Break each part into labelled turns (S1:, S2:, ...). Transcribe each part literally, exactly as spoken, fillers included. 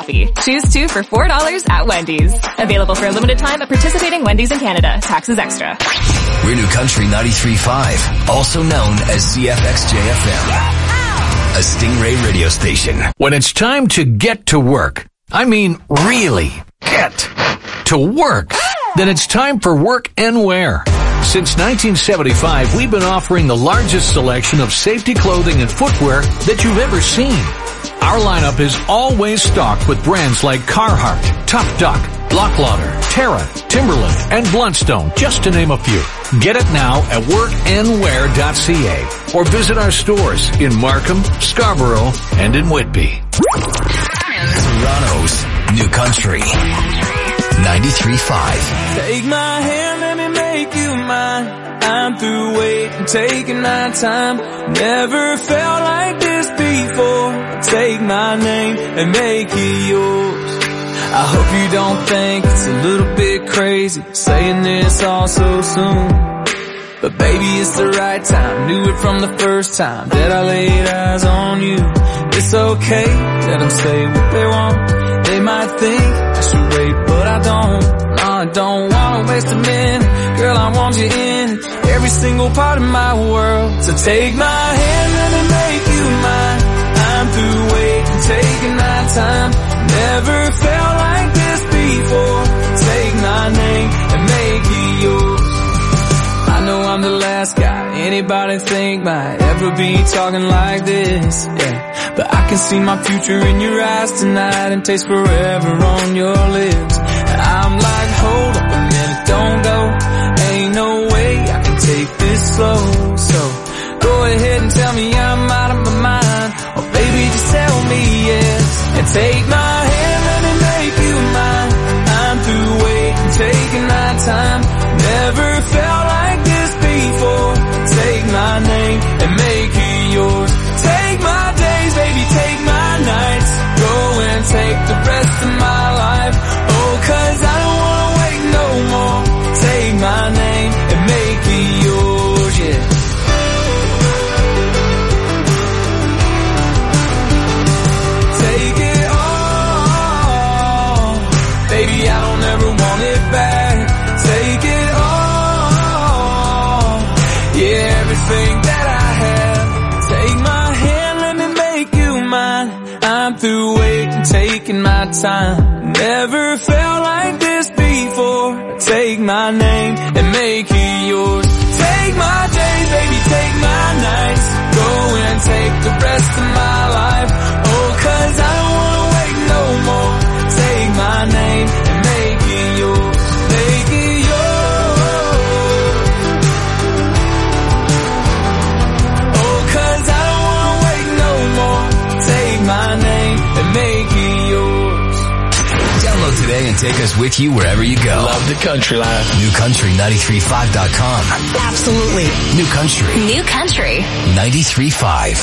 S1: coffee. Choose two for four dollars at Wendy's. Available for a limited time at participating Wendy's in Canada. Taxes extra.
S2: We're New Country ninety-three point five, also known as C F X J F M, a Stingray radio station.
S3: When it's time to get to work, I mean really get to work, then it's time for Work and Wear. Since nineteen seventy-five, we've been offering the largest selection of safety clothing and footwear that you've ever seen. Our lineup is always stocked with brands like Carhartt, Top Duck, Locklauder, Terra, Timberland, and Bluntstone, just to name a few. Get it now at work and wear dot c a or visit our stores in Markham, Scarborough, and in Whitby.
S2: Toronto's New Country ninety-three point five.
S4: Take my hand, let me make you mine. I'm through waiting, taking my time. Never felt like this before. Take my name and make it yours. I hope you don't think it's a little bit crazy saying this all so soon. But baby, it's the right time. Knew it from the first time that I laid eyes on you. It's okay, let them say what they want. They might think I should wait, but I don't. No, I don't wanna waste a minute. Girl, I want you in every single part of my world. So take my hand, let me make you mine. I'm through waiting, taking my time. Never felt like this before. Take my name and make it yours. I know I'm the last guy anybody think might ever be talking like this, yeah. But I can see my future in your eyes tonight and taste forever on your lips. I'm like, hold up a minute, don't go. Ain't no way I can take this slow. So go ahead and tell me I'm out of my mind, or baby just tell me yes. And take my hand, let me make you mine. I'm through waiting, taking my time. Never felt like this before. Take my name and make it yours. Take my days, baby, take my nights. Go and take the rest of my life. Oh, cause I don't wanna wait no more. Take my name and make it yours, yeah. Take it all. Baby, I don't ever want it back. Take it all. Yeah, everything that I have. Take my hand, let me make you mine. I'm through waiting, taking my time. Never felt like this before. Take my name and make it yours. Take my days, baby, take my nights. Go and take the rest of my life. Oh, cause I don't wanna wait no more. Take my name and make it yours. Make it yours. Oh, cause I don't wanna wait no more. Take my name and make it yours.
S2: Download today and take us with you wherever you go.
S5: Love the country life.
S2: New Country ninety-three point five dot com.
S1: Absolutely.
S2: New Country.
S1: New Country.
S2: ninety-three point five.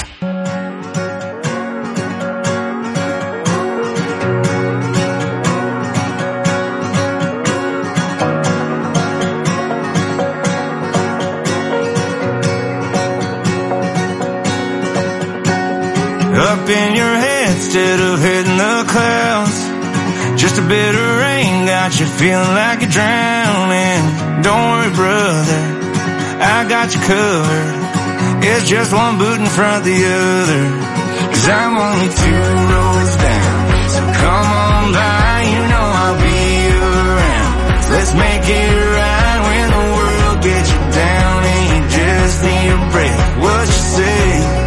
S6: Up in your head instead of hitting the clouds. Just a bit of rain got you feeling like you're drowning. Don't worry, brother, I got you covered. It's just one boot in front of the other. Cause I'm only two rows down. So come on by, you know I'll be around. Let's make it right when the world gets you down and you just need a break. What you say?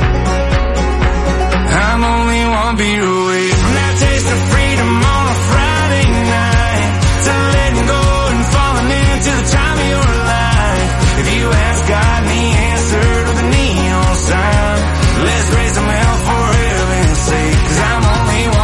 S6: I'm only one beat away from that taste of freedom on a Friday night. To letting go and falling into the time of your life. If you ask God and He answered with a neon sign, let's raise them hell for heaven's sake. Cause I'm only one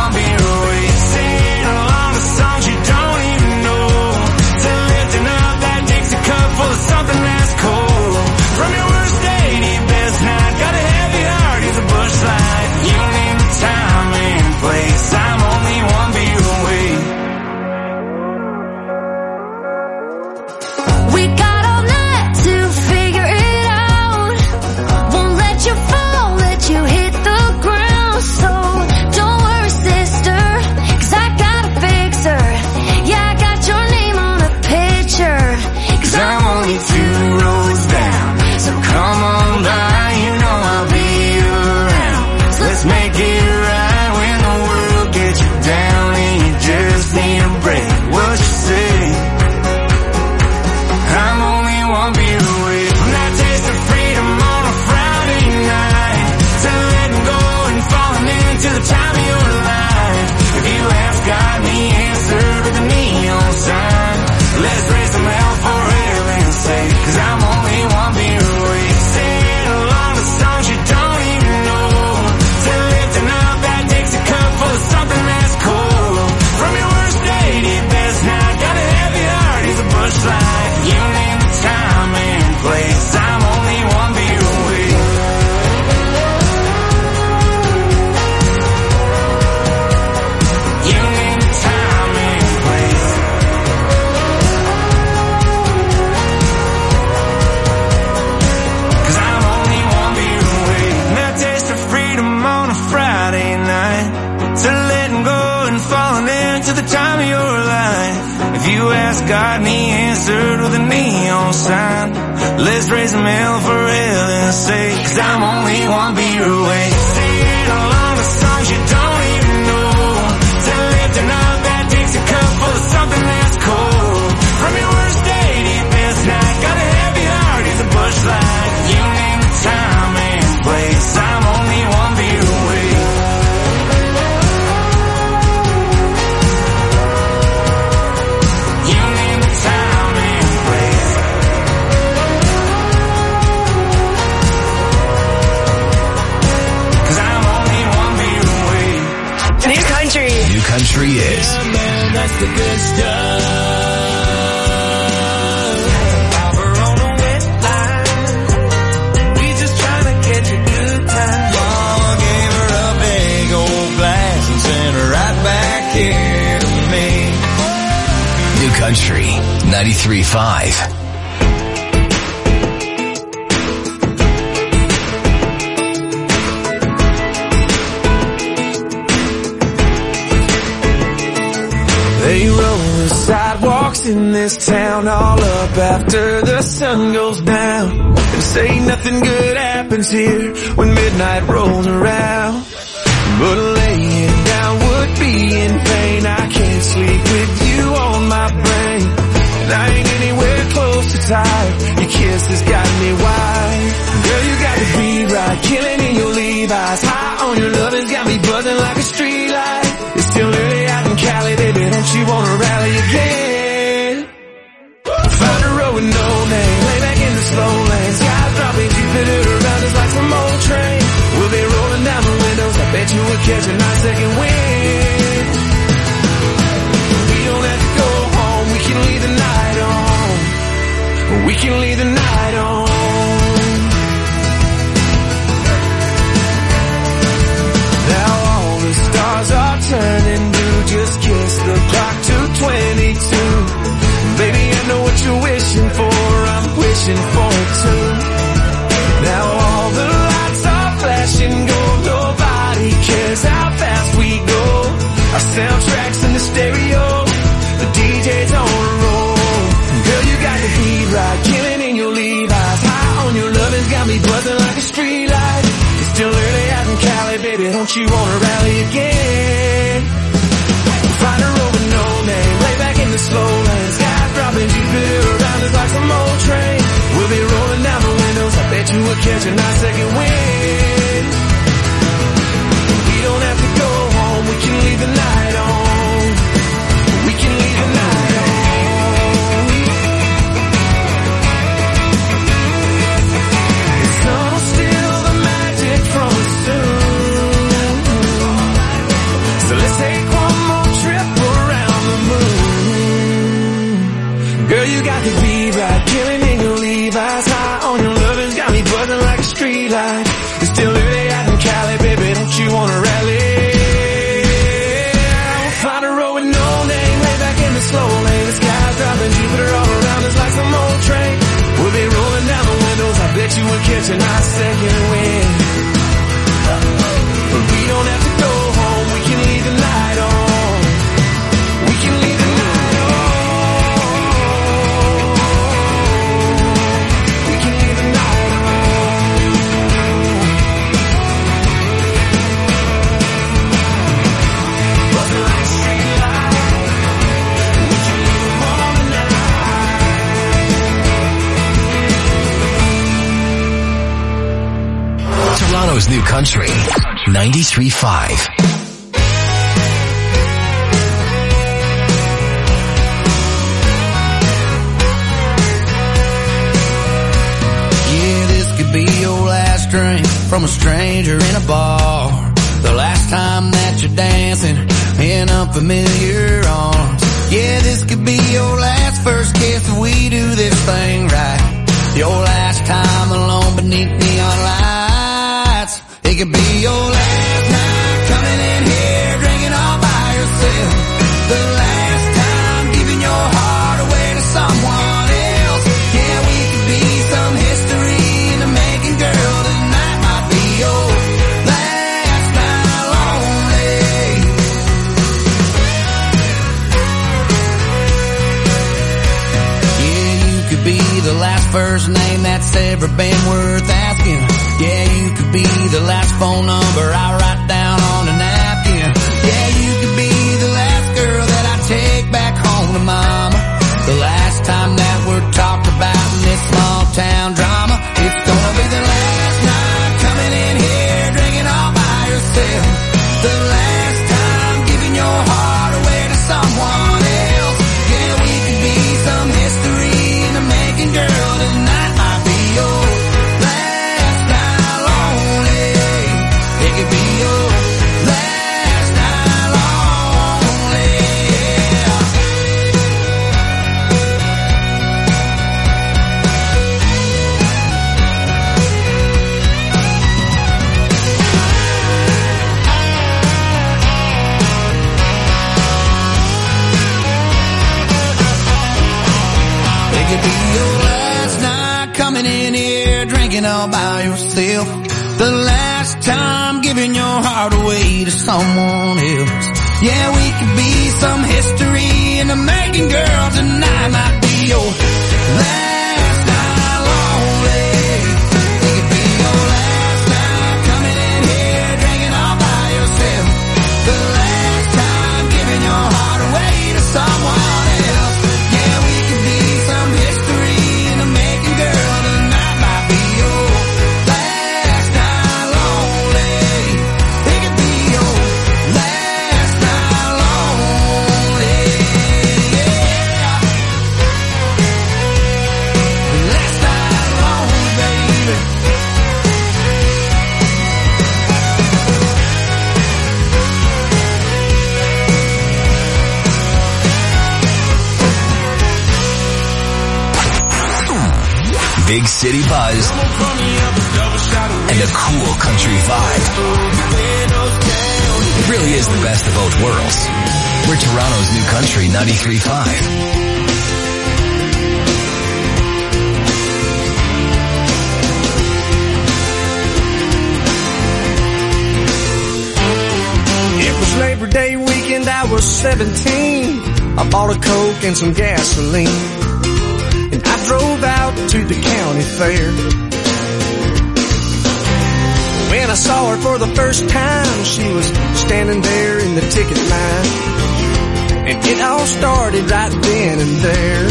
S6: to the time of your life. If you ask God and he answered with a neon sign, let's raise them hell for heaven's sake, 'cause I'm only one beer away. Singing along the songs you don't even know, to lifting up that Dixie cup full of something that's cold. From your worst day to your best night, got a heavy heart, he's a bush light. You name the time and place, I'm only one beer away. You name the time and place. 'Cause I'm only one beer away.
S5: New country.
S2: New country is.
S4: Yeah, man, that's the good stuff.
S2: New Country ninety-three point five.
S4: They roll the sidewalks in this town all up after the sun goes down, and say nothing good happens here when midnight rolls around. But laying down would be in vain. I can't sleep with you on my brain, and I ain't anywhere close to tired. Your kiss has got me wired. Girl, you got to be right, killing in your Levi's. High on your love has got me buzzing like a street light. It's still early out in Cali, baby, don't you wanna rally again? Find a road with no name, lay back in the slow lane. Skies dropping, Jupiter around us like some old train. We'll be rolling down the windows, I bet you will catch a nice second wind. We don't have to go home, we can leave the night on. We can leave the night on. Now all the stars are turning blue, just kiss the clock to twenty-two. Baby, I know what you're wishing for, I'm wishing for it too. Now all the lights are flashing gold, nobody cares how fast we go. Our soundtracks in the stereo, the D J's on a roll. Girl, you got the beat right, killing in your Levi's. High on your love has got me buzzing like a street light. It's still early out in Cali, baby, don't you wanna rally again? Find a road with no name, lay back in the slow lane. Skies dropping, Jupiter around us like some old train. We'll be rolling down the windows, I bet you will catch a nice second wind. We don't have to go home, we can leave the night on. We can leave the night on. It's all still the magic from us soon. So let's take one more trip around the moon. Girl, you got the beat right, killing in your Levi's. High on your love has got me buzzing like a street light. It's still early out in Cali, baby, don't you wanna rally? We'll find a road with no name, lay back in the slow lane. The sky's dropping, Jupiter all around us like some old train. We'll be rolling down the windows, I bet you will catch a nice second wind. But we don't have to go home, we can leave the night on. We can leave the night on. We can leave the night on. Buzzing like a street light. We can leave them on tonight.
S2: Toronto's New Country ninety-three point five.
S7: Yeah, this could be your last drink from a stranger in a bar. The last time that you're dancing in unfamiliar arms. Yeah, this could be your last first kiss if we do this thing right. Your last time alone beneath neon lights. It could be your last night coming in here drinking all by yourself. The last time giving your heart away to someone else. Yeah, we could be some history in the making, girl. Tonight might be your last night lonely. first name that's ever been worth asking. Yeah, you could be the last phone number I write down on a napkin. Yeah, you could be the last girl that I take back home to mama. The last time that we're talked about in this small town drama. It's gonna be the last night coming in here drinking all by yourself. The last time giving your heart away to someone else. Yeah, we could be some history in the making, girl. Tonight might be your last night lonely. It could be your last night lonely. Yeah. It could be your last night coming in here drinking all by yourself. The last time giving your heart away to someone else. Yeah, we could be some history in the making, girl. Tonight might be your last night lonely. It could be your last night coming in here drinking all by yourself. The last time giving your heart away to someone else. Yeah, we could be some history in the making, girl. Tonight might be your last night lonely. It could be your last night lonely. Yeah. Last night lonely, baby.
S2: Big city buzz and a cool country vibe. It really is the best of both worlds. We're Toronto's new country ninety-three point five.
S5: It was Labor Day weekend, I was seventeen. I bought a Coke and some gasoline, and I drove out to the county fair. When I saw her for the first time, she was standing there in the ticket line, and it all started right then and there.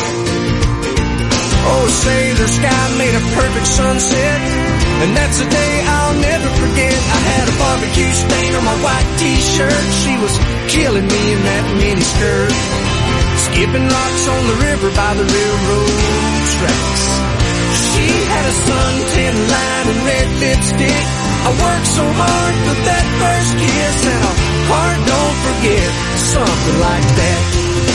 S5: Oh, say the sky made a perfect sunset, and that's a day I'll never forget. I had a barbecue stain on my white t-shirt. She was killing me in that mini skirt, skipping rocks on the river by the railroad tracks. She had a suntan line and red lipstick. I worked so hard for that first kiss, and a heart don't forget, something like that.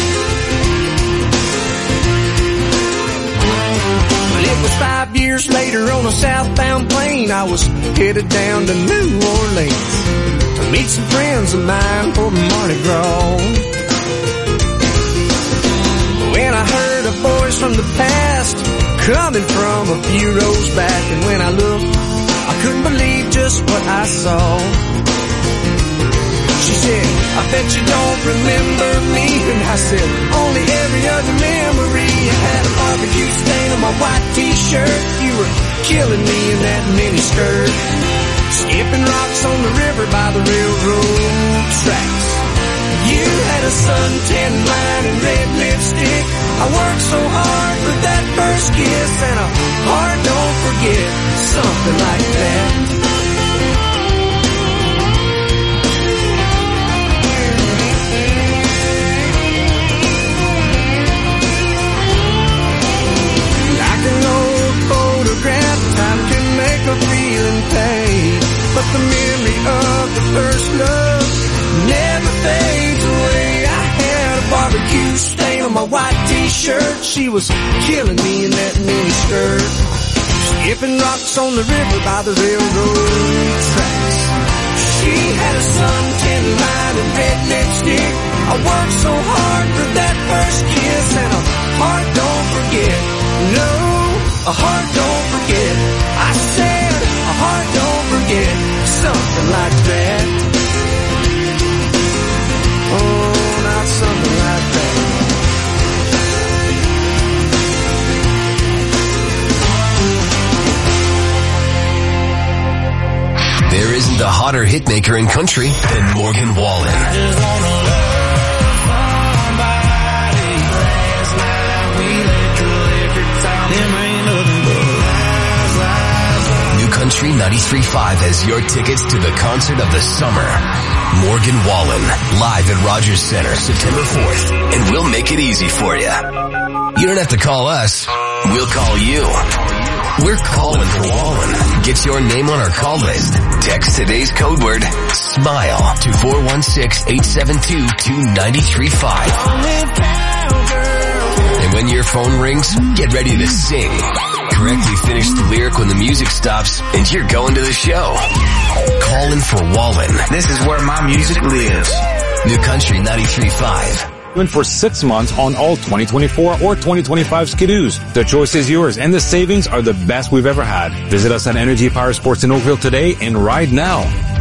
S5: But it was five years later on a southbound plane. I was headed down to New Orleans to meet some friends of mine for Mardi Gras. When I heard a voice from the past coming from a few rows back, and when I looked, I couldn't believe just what I saw. She said, I bet you don't remember me. And I said, only every other memory. I had a barbecue stain on my white t-shirt. You were killing me in that mini skirt, skipping rocks on the river by the railroad tracks. You had a suntan line and red lipstick. I worked so hard for that first kiss, and a heart don't forget, something like that. Like an old photograph, time can make a feeling fade, but the memory of the first love never fades away. I had a barbecue stain on my white t-shirt. She was killing me in that mini skirt, skipping rocks on the river by the railroad tracks. She had a suntan line and red lipstick. I worked so hard for that first kiss, and a heart don't forget. No, a heart don't forget. I said a heart don't forget, something like that. Oh, not something like that.
S2: the hotter hitmaker in country than Morgan Wallen.
S6: I just wanna love somebody. Last night we let the liquor talk. Them ain't nothing but lies, lies, lies.
S2: New Country ninety-three point five has your tickets to the concert of the summer. Morgan Wallen, live at Rogers Center, September fourth, and we'll make it easy for you. You don't have to call us. We'll call you. We're calling for Wallen. Get your name on our call list. Text today's code word, SMILE, to four one six, eight seven two, two nine three five. And when your phone rings, get ready to sing. Correctly finish the lyric when the music stops, and you're going to the show. Calling for Wallen.
S6: This is where my music lives.
S2: New Country ninety-three point five.
S8: For six months on all twenty twenty-four or twenty twenty-five Ski-Doos. The choice is yours, and the savings are the best we've ever had. Visit us at Energy Power Sports in Oakville today and ride now.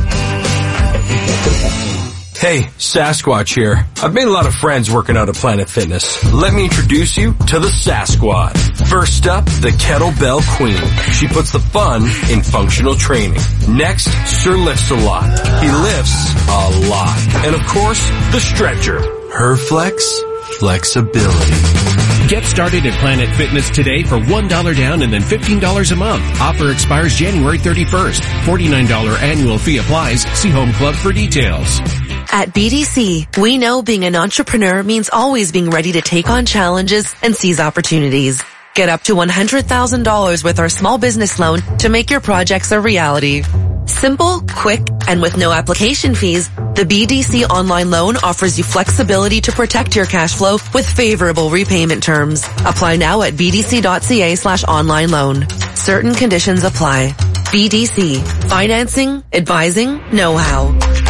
S9: Hey, Sasquatch here. I've made a lot of friends working out at Planet Fitness. Let me introduce you to the Sasquad. First up, the Kettlebell Queen. She puts the fun in functional training. Next, Sir lifts a lot. He lifts a lot. And of course, the Stretcher. Her flex, flexibility.
S10: Get started at Planet Fitness today for one dollar down and then fifteen dollars a month. Offer expires January thirty-first. forty-nine dollars annual fee applies. See Home Club for details.
S11: At B D C, we know being an entrepreneur means always being ready to take on challenges and seize opportunities. Get up to one hundred thousand dollars with our small business loan to make your projects a reality. Simple, quick, and with no application fees, the B D C online loan offers you flexibility to protect your cash flow with favorable repayment terms. Apply now at bdc.ca slash online loan. Certain conditions apply. B D C. Financing, advising, know-how.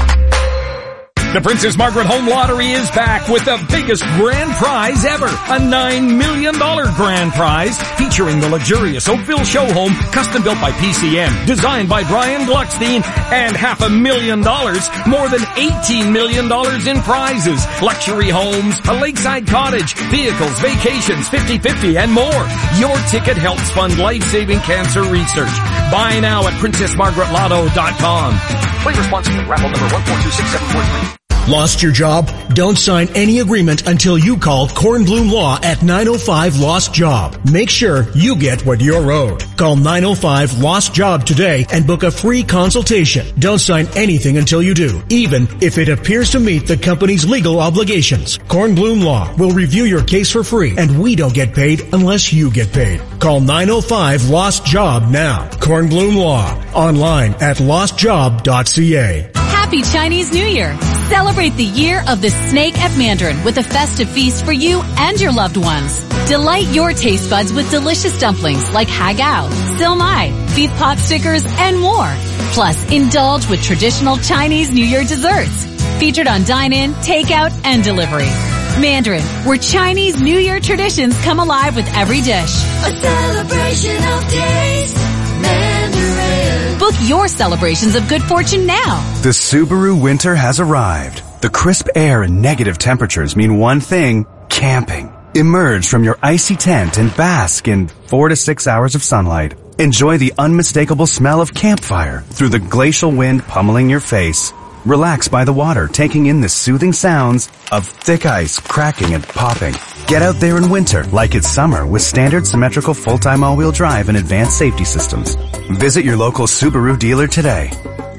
S12: The Princess Margaret Home Lottery is back with the biggest grand prize ever. A nine million dollars grand prize featuring the luxurious Oakville show home, custom built by P C M, designed by Brian Gluckstein, and half a million dollars, more than eighteen million dollars in prizes, luxury homes, a lakeside cottage, vehicles, vacations, fifty-fifty, and more. Your ticket helps fund life-saving cancer research. Buy now at princess margaret lotto dot com. Play responsibly. Raffle number one four two six seven four three.
S13: Lost your job? Don't sign any agreement until you call Kornblum Law at nine oh five Lost Job. Make sure you get what you're owed. Call nine oh five Lost Job today and book a free consultation. Don't sign anything until you do, even if it appears to meet the company's legal obligations. Kornblum Law will review your case for free, and we don't get paid unless you get paid. Call nine oh five Lost Job now. Kornblum Law. Online at lost job dot c a.
S14: Happy Chinese New Year! Celebrate the year of the snake at Mandarin with a festive feast for you and your loved ones. Delight your taste buds with delicious dumplings like hagao, silmai, beef pot stickers, and more. Plus, indulge with traditional Chinese New Year desserts. Featured on dine-in, takeout, and delivery. Mandarin, where Chinese New Year traditions come alive with every dish.
S15: A celebration of taste. Mandarin.
S14: Book your celebrations of good fortune now.
S16: The Subaru winter has arrived. The crisp air and negative temperatures mean one thing, camping. Emerge from your icy tent and bask in four to six hours of sunlight. Enjoy the unmistakable smell of campfire through the glacial wind pummeling your face. Relax by the water, taking in the soothing sounds of thick ice cracking and popping. Get out there in winter like it's summer with standard symmetrical full-time all-wheel drive and advanced safety systems. Visit your local Subaru dealer today.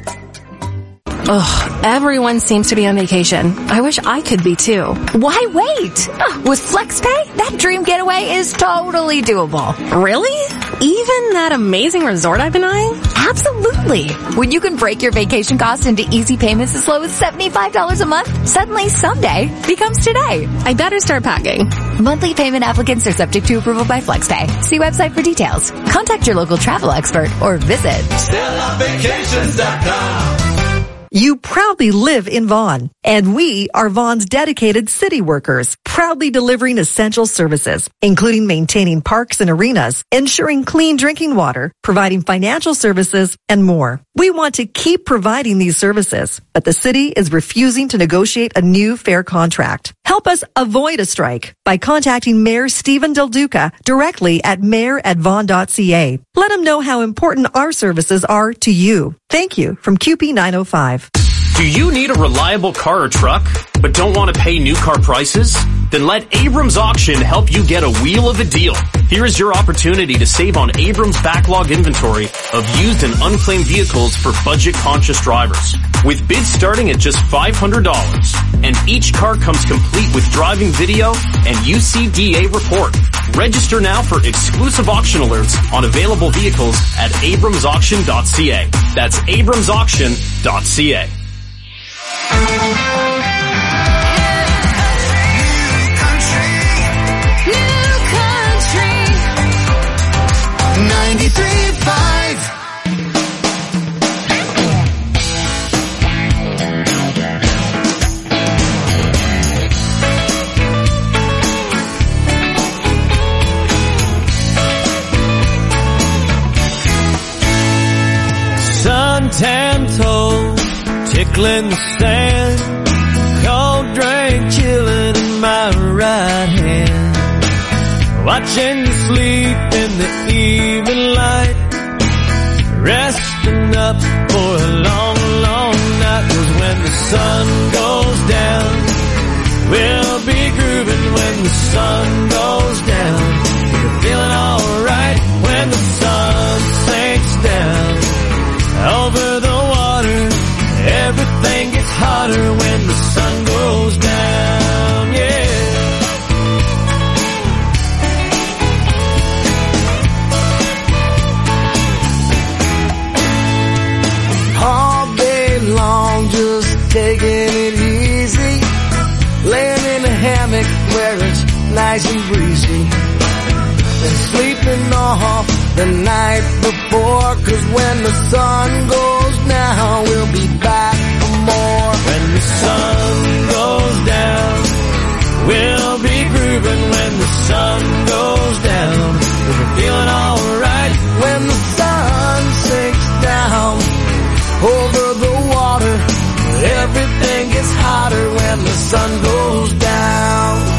S17: Ugh, everyone seems to be on vacation. I wish I could be too.
S18: Why wait? With FlexPay, that dream getaway is totally doable.
S17: Really? Even that amazing resort I've been eyeing?
S18: Absolutely. When you can break your vacation costs into easy payments as low as seventy-five dollars a month, suddenly someday becomes today.
S17: I better start packing.
S18: Monthly payment applicants are subject to approval by FlexPay. See website for details. Contact your local travel expert or visit
S19: Stella Vacations dot com.
S20: You proudly live in Vaughan, and we are Vaughan's dedicated city workers, proudly delivering essential services, including maintaining parks and arenas, ensuring clean drinking water, providing financial services, and more. We want to keep providing these services, but the city is refusing to negotiate a new fair contract. Help us avoid a strike by contacting Mayor Stephen Del Duca directly at mayor at vaughn dot c a. Let him know how important our services are to you. Thank you from Q P nine oh five.
S21: Do you need a reliable car or truck, but don't want to pay new car prices? Then let Abrams Auction help you get a wheel of a deal. Here is your opportunity to save on Abrams backlog inventory of used and unclaimed vehicles for budget-conscious drivers. With bids starting at just five hundred dollars, and each car comes complete with driving video and U C D A report. Register now for exclusive auction alerts on available vehicles at abrams auction dot c a. That's abrams auction dot c a.
S5: ninety-three point five
S4: Suntan toes, tickling the sand, cold drink chilling in my right hand, watching you sleep in the evening light, resting up for a long, long night. 'Cause when the sun goes down, we'll be grooving when the sun goes down. You're feeling alright when the sun sinks down. Over the water, everything gets hotter when the sun goes down, yeah.
S5: All day long, just taking it easy, laying in a hammock where it's nice and breezy, and sleeping off the night before. 'Cause when the sun goes down, we'll be back for more.
S4: When the sun goes down, we'll be grooving when the sun goes down. We're feeling alright
S5: when the sun sinks down. Over the water, everything gets hotter when the sun goes down.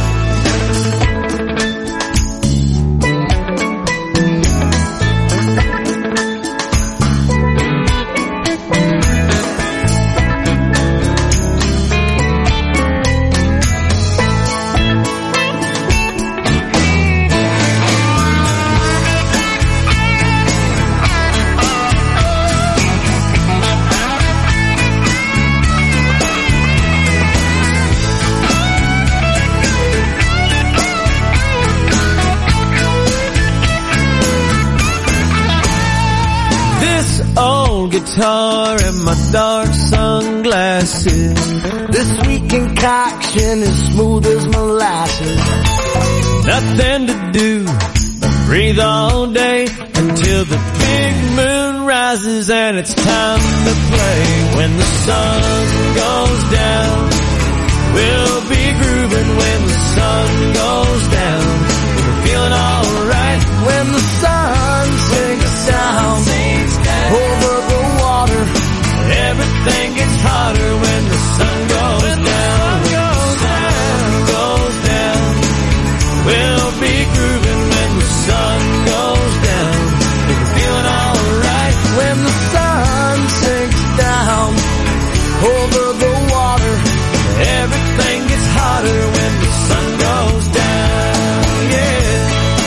S4: Guitar and my dark sunglasses,
S5: this sweet concoction is smooth as molasses.
S4: Nothing to do but breathe all day until the big moon rises and it's time to play. When the sun goes down, we'll be grooving when the sun goes down. We're feeling alright
S5: when the sun sinks down. Over the water,
S4: everything gets hotter when the sun goes when down. The sun goes down, we'll be grooving when the sun goes down. We're feeling alright
S5: when the sun sinks down. Over the water,
S4: everything gets hotter when the sun goes down, yeah.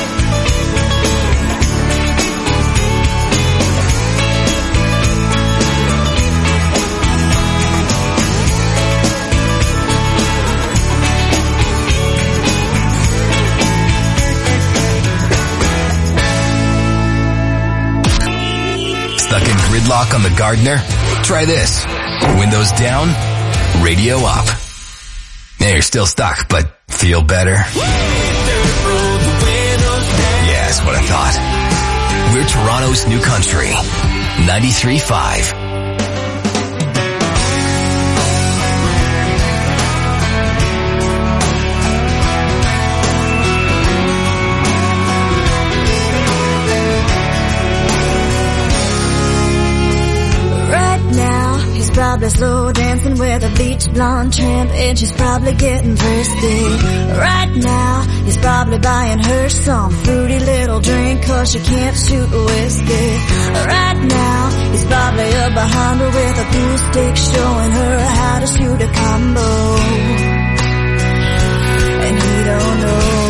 S2: Stuck in gridlock on the Gardner? Try this. Windows down, radio up. Now you're still stuck, but feel better? Yeah, that's what I thought. We're Toronto's new country. ninety-three point five.
S15: Right now, he's probably slow dancing with a beach blonde tramp, and she's probably getting thirsty. Right now, he's probably buying her some fruity little drink, cause she can't shoot whiskey. Right now, he's probably up behind her with a pool stick, showing her how to shoot a combo. And he don't know.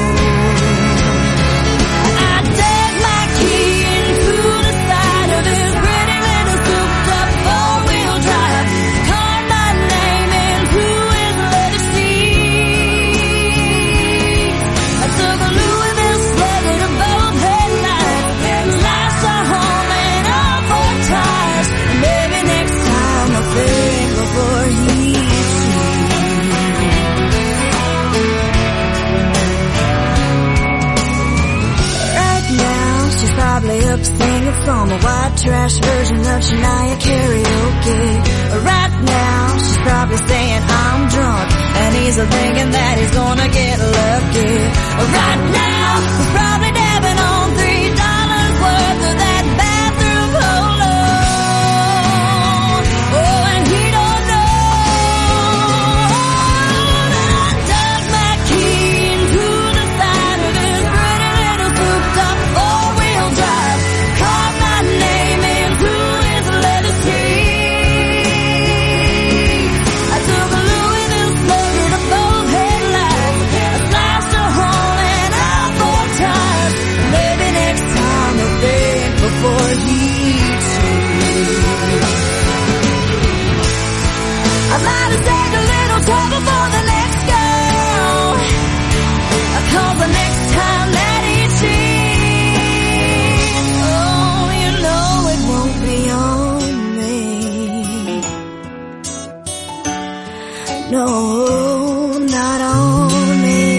S15: Singing from a white trash version of Shania karaoke. Right now, she's probably saying I'm drunk, and he's thinking that he's gonna get lucky. Right now, he's probably dabbing on three dollars worth of that bathroom polo. Oh, and he don't know. I dug my key into the side of his pretty little souped-up four-wheel drive. Before he I might have saved a little trouble for the next girl, cause the next time that he cheats, oh, you know it won't be on me. No, not on me.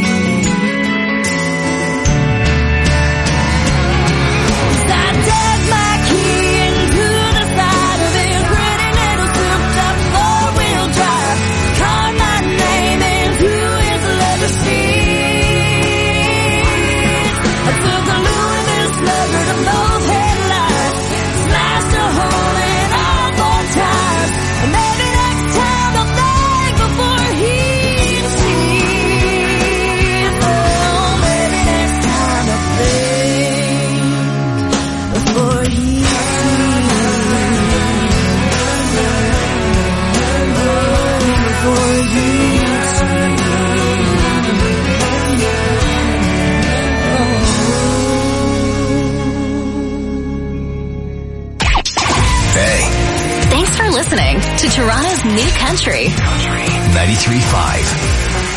S1: Listening to Toronto's New Country.
S2: ninety-three point five.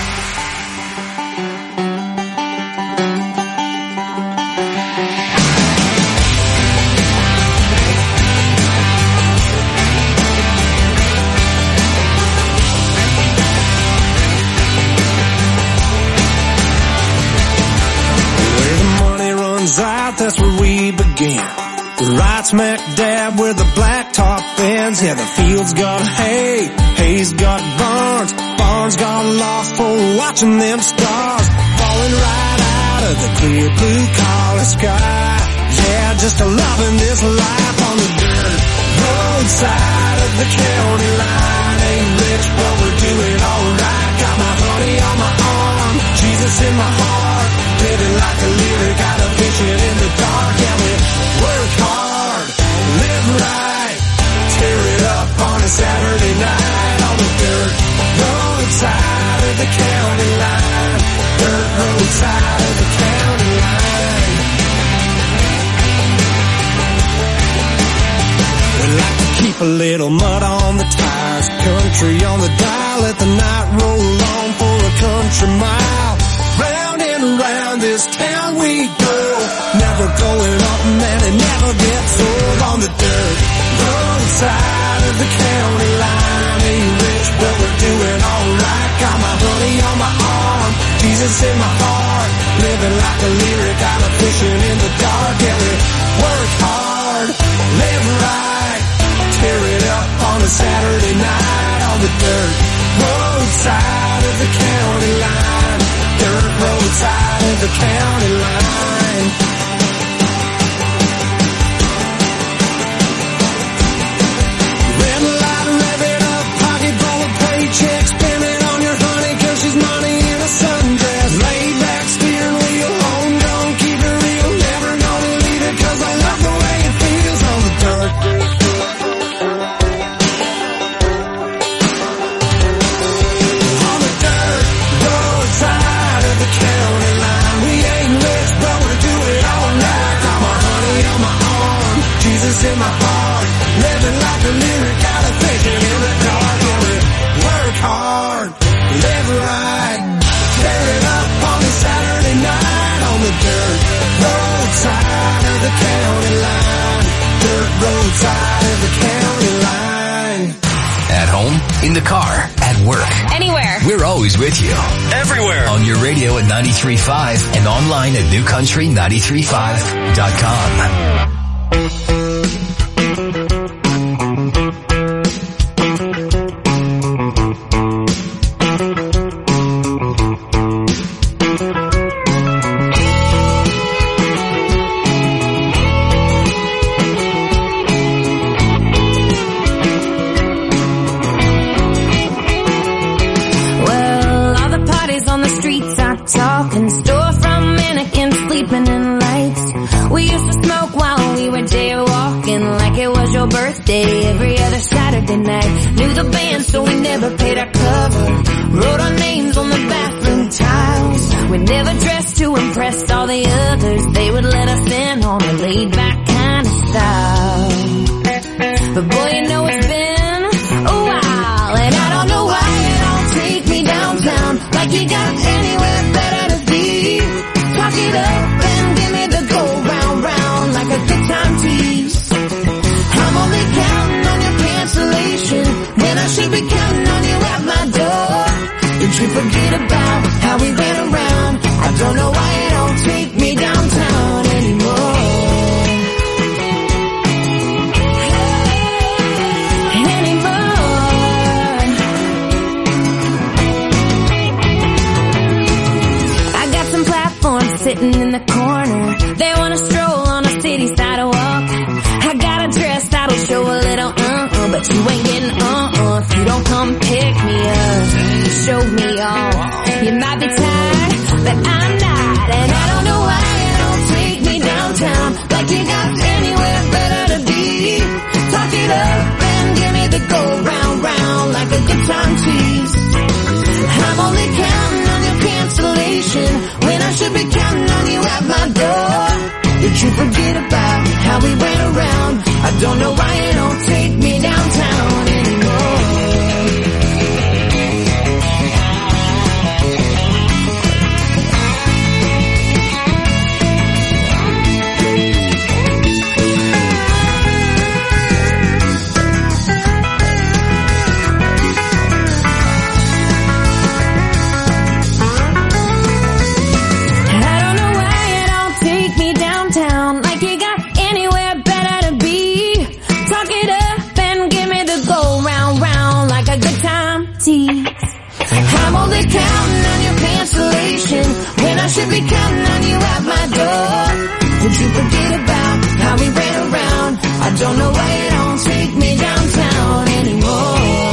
S5: That's where we begin. Right smack dab where the blacktop ends. Yeah, the fields got hay, hay's got barns, barns got lost for watching them stars falling right out of the clear blue collar sky. Yeah, just a loving this life on the dirt roadside of the county line. Ain't rich, but we're doing alright. Got my honey on my arm, Jesus in my heart, living like a lyric out of vision in the dark. Yeah, we work hard, live right, tear it up on a Saturday night on the dirt roadside of the county line. Dirt roadside of the county line. We like to keep a little mud on the tires, country on the dial, let the night roll on for a country mile. Round and around this town we go, never going up, man, it never gets old. On the dirt roadside of the county line. Ain't rich, but we're doing alright. Got my honey on my arm, Jesus in my heart, living like a lyric out of fishing in the dark. Yeah, we work hard, live right, tear it up on a Saturday night on the dirt roadside of the county line. Dirt roadside of the county line. Red light, rev it up
S2: in the car, at work.
S14: Anywhere.
S2: We're always with you.
S9: Everywhere.
S2: On your radio at ninety-three point five and online at new country ninety-three point five dot com.
S3: Birthday every other Saturday night. Knew the band, so we never paid our cover. Wrote our names on the bathroom tiles. We never dressed to impress all the others. They would let us in on a laid back kind of style. But boy, you know it's been a while, and I don't know why you don't take me downtown like you got anywhere better to be. Talk it up and give me the go round round like a good time tease. I'm only counting on your cancellation when I should be counting on you at my door. Did you forget about how we ran around? I don't know why you don't take me downtown anymore. Anymore. I got some platforms sitting in the corner. They wanna stroll on a city sidewalk. I got a dress that'll show a little uh-uh, but you ain't getting uh-uh if you don't come pick me up. Show me off. You might be tired, but I'm not, and I don't know why you don't take me downtown like you got anywhere better to be. Talk it up and give me the go round round like a good time tease. I'm only counting on your cancellation when I should be counting on you at my door. Did you forget about how we ran around? I don't know why you don't take me downtown anymore. I'm only counting on your cancellation when I should be counting on you at my door. Did you forget about how we ran around? I don't know why you don't take me downtown anymore.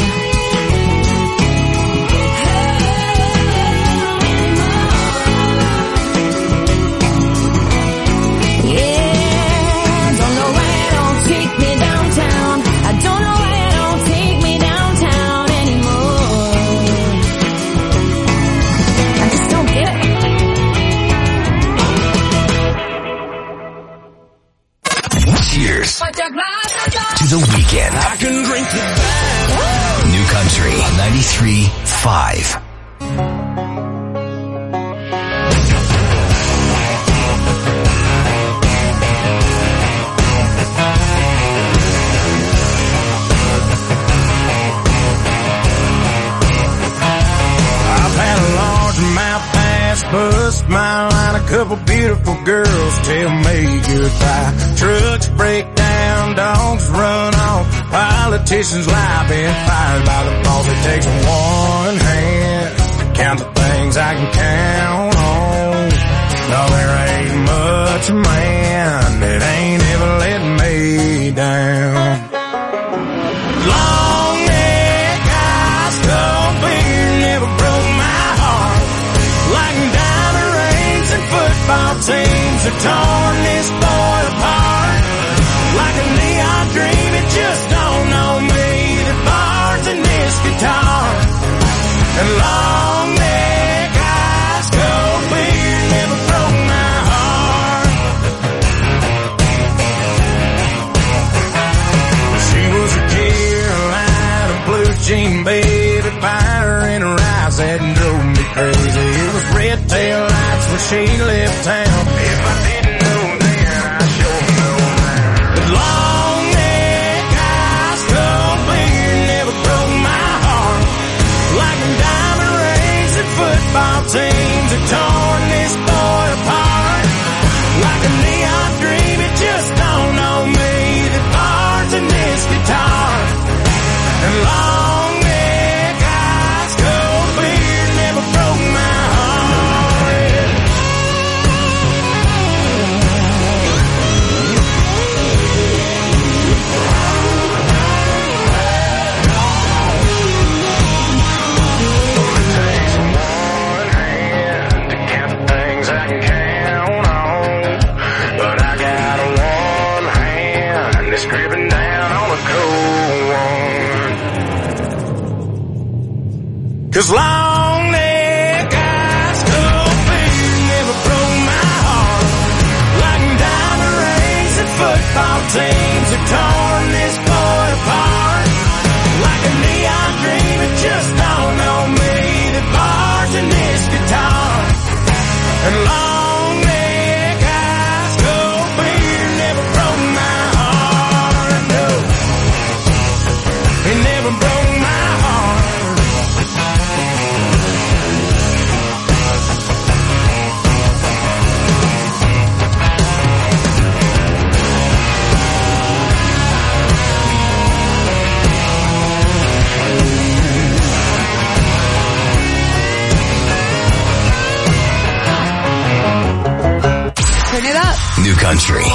S2: To the weekend. I can drink the New Country ninety-three point five.
S6: I've had a largemouth pass, bust my line, a couple beautiful girls tell me goodbye. Trucks break down, dogs run off, politicians lie, been fired by the boss. It takes one hand to count the things I can count on. No, there ain't much man that ain't ever let me down. Long neck, ice cold beer never broke my heart. Like diamond rings and football teams have torn this boy apart. Like a neon dream, it just don't know me. The bars in this guitar and long neck, ice cold beer never broke my heart. She was a Carolina blue jean baby, fire in her eyes that drove me crazy. It was red tail lights when she left town. If I didn't know then, I sure know now. But long neck, ice cold beer never broke my long neck high school beer never broke my heart. Like diamond rings and football teams have torn this boy apart. Like a neon dream, it just dawned on me that bars and this guitar and long neck high school beer never broke my heart. No, it never broke my heart.
S3: Turn it up.
S2: New Country.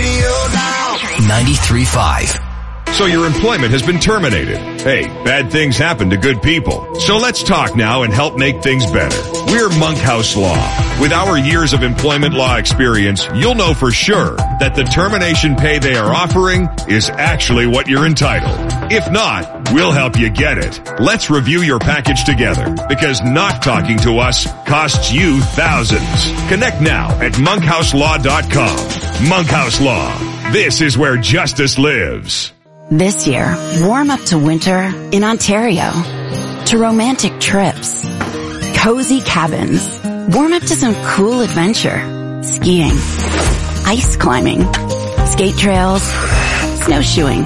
S2: ninety-three point five.
S7: So your employment has been terminated. Hey, bad things happen to good people. So let's talk now and help make things better. We're Monkhouse Law. With our years of employment law experience, you'll know for sure that the termination pay they are offering is actually what you're entitled. If not, we'll help you get it. Let's review your package together, because not talking to us costs you thousands. Connect now at monkhouse law dot com. Monkhouse Law. This is where justice lives.
S22: This year, warm up to winter in Ontario. To romantic trips, cozy cabins, warm up to some cool adventure, skiing, ice climbing, skate trails, snowshoeing.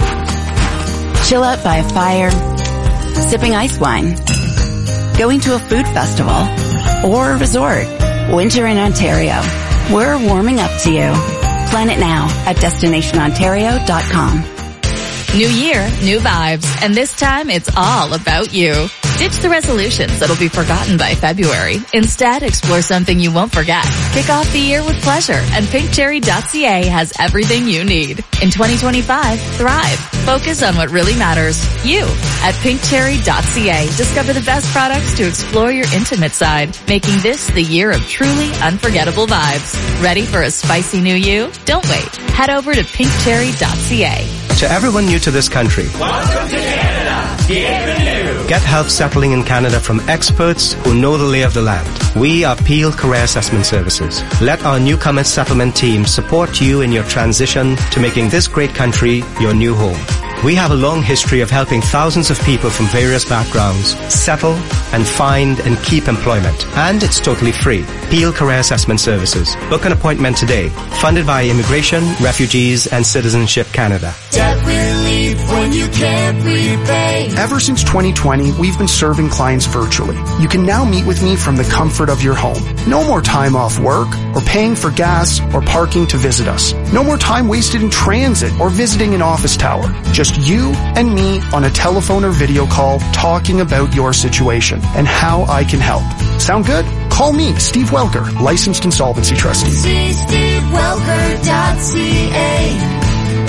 S22: Chill out by a fire, sipping ice wine, going to a food festival, or a resort. Winter in Ontario. We're warming up to you. Plan it now at destination ontario dot com.
S14: New year, new vibes, and this time it's all about you. Ditch the resolutions that'll be forgotten by February. Instead, explore something you won't forget. Kick off the year with pleasure, and pink cherry dot c a has everything you need. In twenty twenty-five, thrive. Focus on what really matters. You. At pink cherry dot c a, discover the best products to explore your intimate side, making this the year of truly unforgettable vibes. Ready for a spicy new you? Don't wait. Head over to pink cherry dot c a.
S23: To everyone new to this country,
S19: welcome to Canada. Get the new.
S23: Get help settling in Canada from experts who know the lay of the land. We are Peel Career Assessment Services. Let our newcomer settlement team support you in your transition to making this great country your new home. We have a long history of helping thousands of people from various backgrounds settle and find and keep employment. And it's totally free. Peel Career Assessment Services. Book an appointment today. Funded by Immigration, Refugees and Citizenship Canada.
S19: Debt relief when you can't repay.
S24: Ever since twenty twenty, we've been serving clients virtually. You can now meet with me from the comfort of your home. No more time off work or paying for gas or parking to visit us. No more time wasted in transit or visiting an office tower. Just you and me on a telephone or video call talking about your situation and how I can help. Sound good? Call me, Steve Welker, licensed insolvency trustee.
S19: See steve welker dot c a.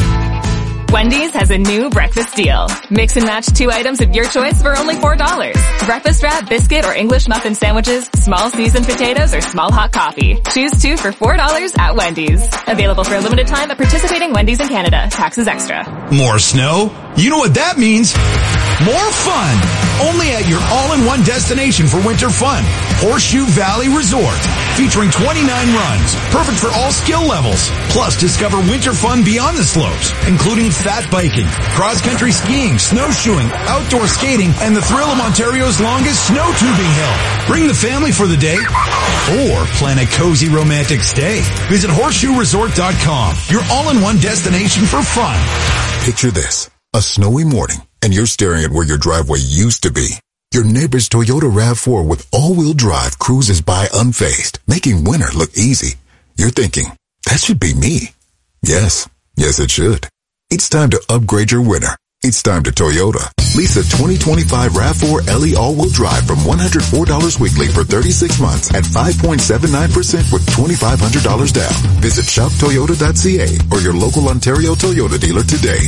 S1: Wendy's has a new breakfast deal. Mix and match two items of your choice for only four dollars. Breakfast wrap, biscuit, or English muffin sandwiches, small seasoned potatoes, or small hot coffee. Choose two for four dollars at Wendy's. Available for a limited time at participating Wendy's in Canada. Taxes extra.
S25: More snow? You know what that means. More fun. Only at your all-in-one destination for winter fun. Horseshoe Valley Resort. Featuring twenty-nine runs. Perfect for all skill levels. Plus, discover winter fun beyond the slopes, including fat biking, cross-country skiing, snowshoeing, outdoor skating, and the thrill of Ontario's longest snow tubing hill. Bring the family for the day or plan a cozy romantic stay. Visit horseshoe resort dot com. Your all-in-one destination for fun.
S26: Picture this. A snowy morning, and you're staring at where your driveway used to be. Your neighbor's Toyota RAV four with all-wheel drive cruises by unfazed, making winter look easy. You're thinking, that should be me. Yes, yes it should. It's time to upgrade your winter. It's time to Toyota. Lease a twenty twenty-five RAV four L E all-wheel drive from one hundred four dollars weekly for thirty-six months at five point seven nine percent with twenty-five hundred dollars down. Visit shop toyota dot c a or your local Ontario Toyota dealer today.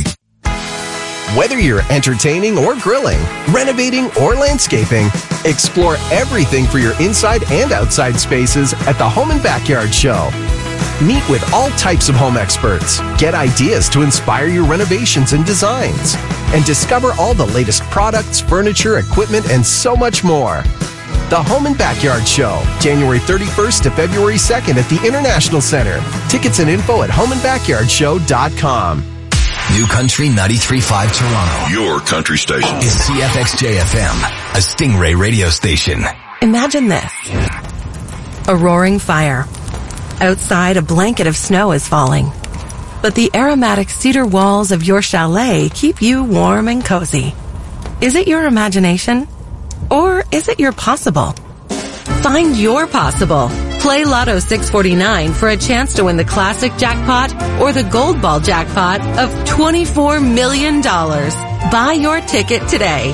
S27: Whether you're entertaining or grilling, renovating or landscaping, explore everything for your inside and outside spaces at the Home and Backyard Show. Meet with all types of home experts. Get ideas to inspire your renovations and designs. And discover all the latest products, furniture, equipment, and so much more. The Home and Backyard Show, January thirty-first to February second at the International Center. Tickets and info at home and backyard show dot com.
S2: New Country ninety-three point five Toronto.
S8: Your country station.
S2: Is C F X J F M, a Stingray radio station.
S10: Imagine this. A roaring fire. Outside, a blanket of snow is falling. But the aromatic cedar walls of your chalet keep you warm and cozy. Is it your imagination? Or is it your possible? Find your possible. Play Lotto six forty-nine for a chance to win the classic jackpot or the gold ball jackpot of twenty-four million dollars. Buy your ticket today.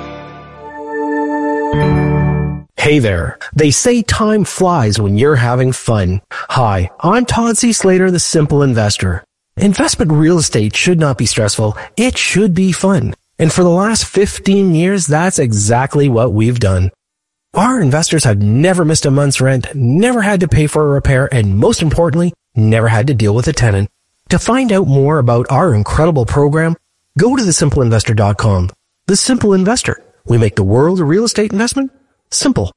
S11: Hey there. They say time flies when you're having fun. Hi, I'm Todd C. Slater, the Simple Investor. Investment real estate should not be stressful. It should be fun. And for the last fifteen years, that's exactly what we've done. Our investors have never missed a month's rent, never had to pay for a repair, and most importantly, never had to deal with a tenant. To find out more about our incredible program, go to the simple investor dot com. The Simple Investor. We make the world of real estate investment simple.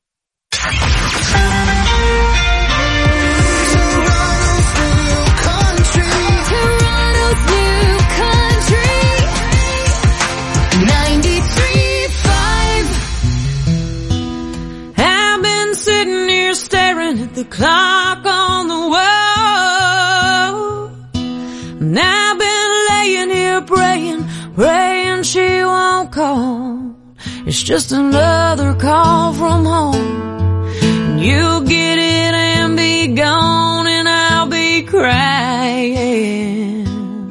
S12: The clock on the wall, and I've been laying here praying, praying she won't call. It's just another call from home, and you'll get it and be gone, and I'll be crying.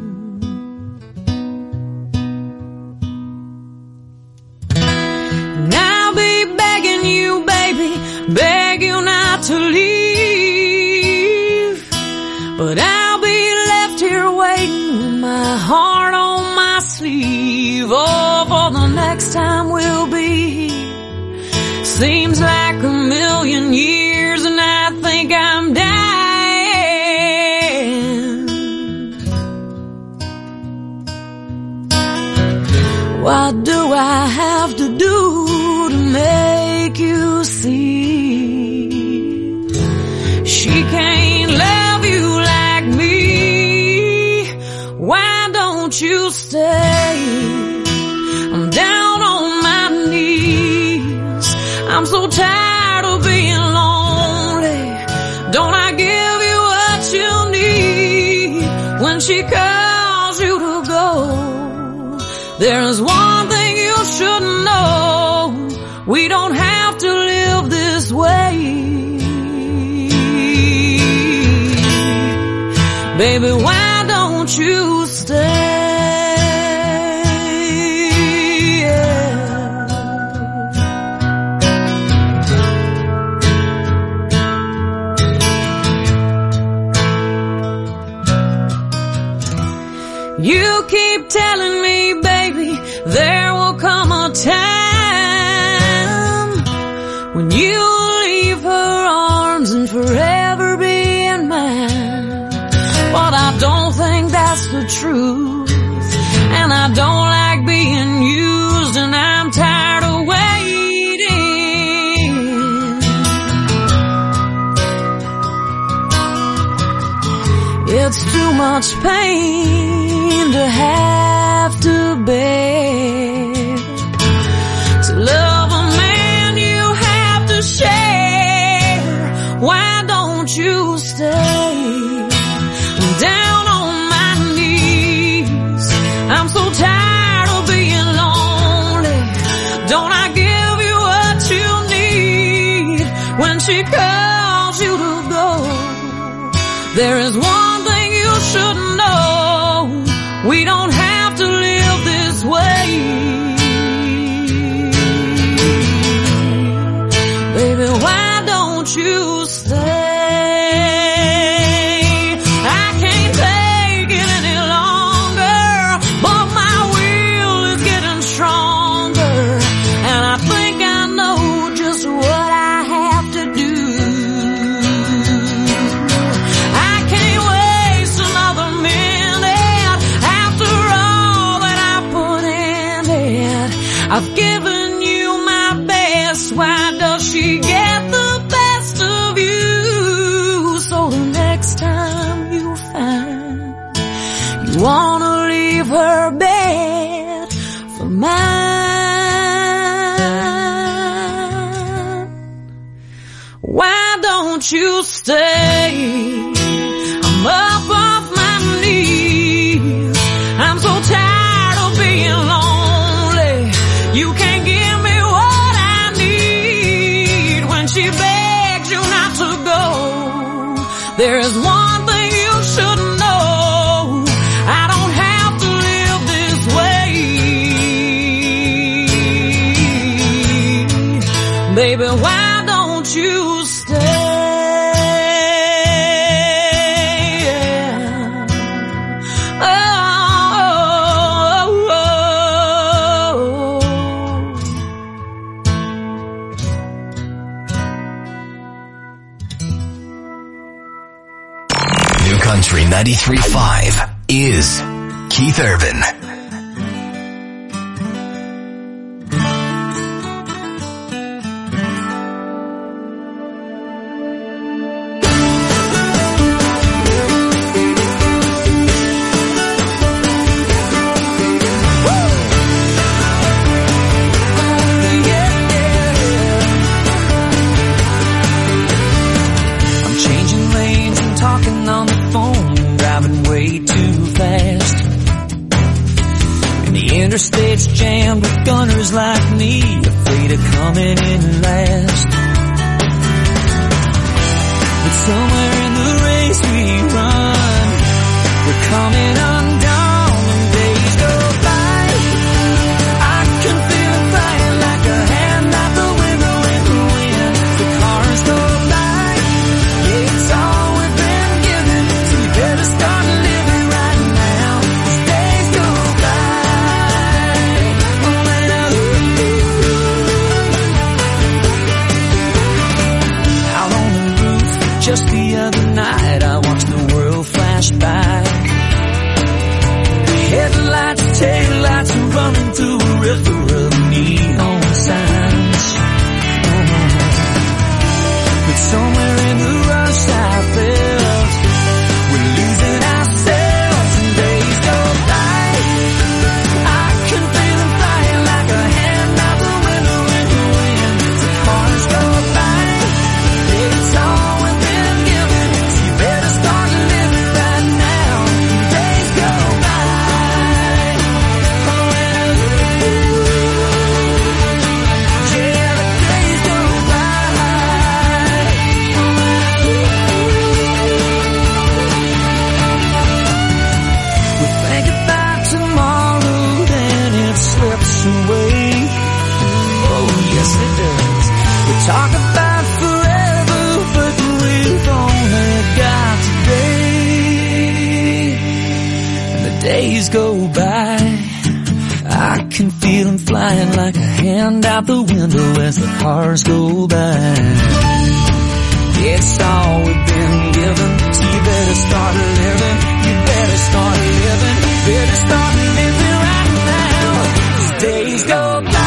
S12: And I'll be begging you, baby, beg you not to leave. But I'll be left here waiting with my heart on my sleeve. Oh, for the next time we'll be here. Seems like a million years and I think I'm dying. What do I have to do to make you see? She can't love you like me. Why don't you stay? I'm down on my knees. I'm so tired of being lonely. Don't I give you what you need when she calls you to go? There's one thing you should know. We don't have to live this way. Baby, why don't you stay? You keep telling me, baby, there will come a time when you'll leave her arms and forever be in mine. But I don't think that's the truth, and I don't like being used, and I'm tired of waiting. It's too much pain to have to bear. To love a man you have to share. Why don't you stay? I'm down on my knees. I'm so tired of being lonely. Don't I give you what you need when she calls you to go? There is one thing you should know. We don't have to live this way. Baby, why don't you stay? I can't take it any longer, but my will is getting stronger, and I think I know just what I have to do. I can't why don't you stay? I'm up off my knees. I'm so tired of being lonely. You can't give me what I need. When she begs you not to go, there is one thing you should know. I don't have to live this way. Baby, why don't you stay?
S2: Country ninety-three point five is Keith Urban.
S12: Interstate's jammed with gunners like me, afraid of coming in last. But somewhere in the race we run, we're coming undone when days go by. I can feel it flying like a hand out the window in the wind. The cars go by, it's all we've been given, so we better start living right now. These days go by. Just the other night I watched the world flash by. Headlights, taillights are running through a river of neon signs. But somewhere in the rush I felt we're losing ourselves and days go by. I can feel them flying like a hand out the window in the wind. The cars go by, it's all talk about forever, but we've only got today. And the days go by, I can feel them flying like a hand out the window as the cars go by. It's all we've been given, so you better start living. You better start living. You better start living right now. These days go by.